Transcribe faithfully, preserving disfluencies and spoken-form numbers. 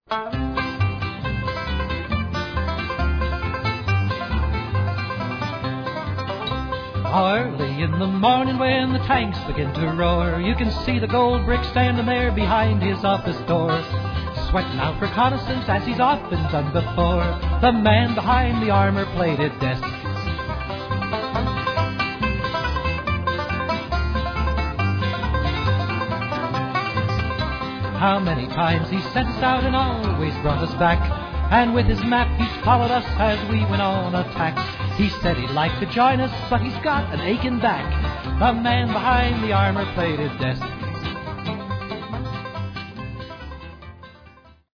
Early in the morning when the tanks begin to roar, you can see the gold brick standing there behind his office door, sweating out reconnaissance as he's often done before, the man behind the armor-plated desk. How many times he sent us out and always brought us back, and with his map he followed us as we went on attacks. He said he'd like to join us, but he's got an aching back, the man behind the armor-plated desk.